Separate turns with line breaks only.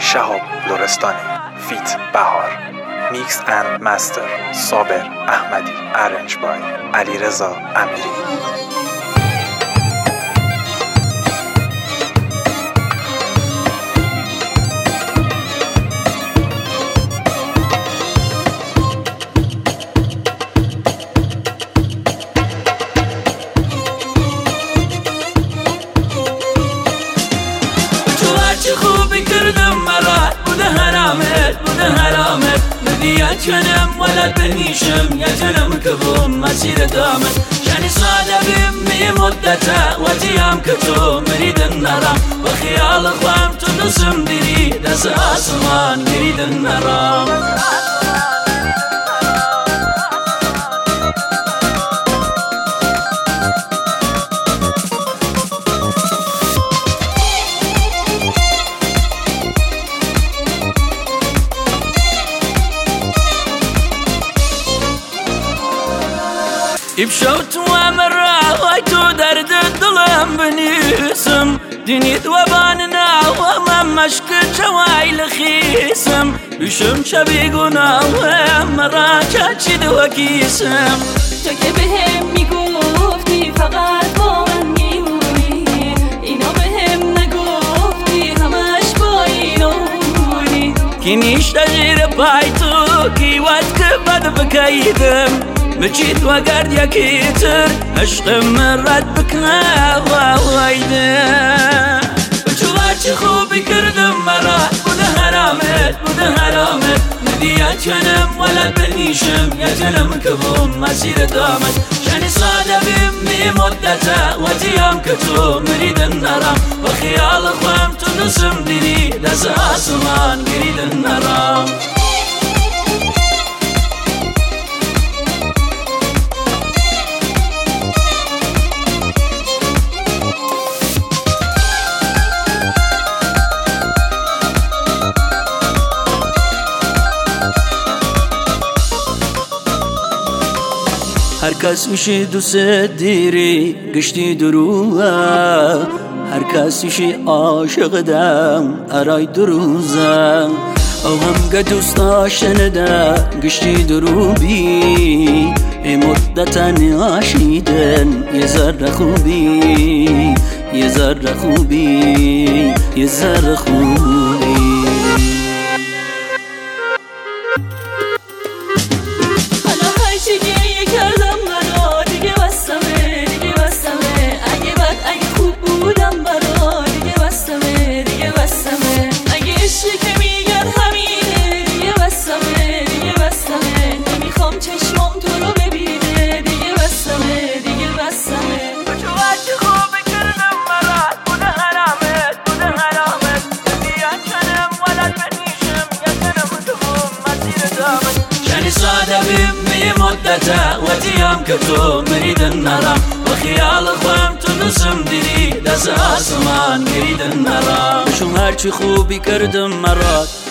شهاب لرستانی فیت بهار میکس اند مستر صابر احمدی ارنج بای علیرضا امیری.
جنم ولد بنيشم يا جنم كبوم مسير دامت يعني صادة بمي مدته وتيام كتو مريد النرام وخيال اخوام تنسم ديري دس اسمان مريد النرام. بشوت ومرة ويتو درد الظلم بنيسم دنيت وباننا ومن مشك جوايل خيسم بشم شبيقنا ومرة جاتشد وكيسم
تو بهم میگفتی فقط با من میمونی اینا بهم نگفتی همش با اینونی
کی نیش تغییر پای تو کی وقت که بد بکیدم مجيت وقرد يا كيتر عشق مرد بكنا ووايدا بجواتي خوبي كردم مرة بده هرامت نديات جنم ولا بنيشم يا جنم كبوم مسير دامت شاني صادة بمي مدته وتيام كتو مريد النرام وخيال اخوام تنسم ديني دس اسمان قريد النرام. هر کس میشه دوست دیری گشتی دروه هر کس میشه عاشق دم ارای دروزه او هم که دوست آشنده گشتی دروبی ای مدتن عاشیدن یه ذره خوبی یه ذره خوبی یه ذره خوبی. صادة بمي مدته وتيام كتو مريد النرام وخيال اخوام تنسم ديري دس اسمان قريد النرام. شو هرچی خوبی کردم مرات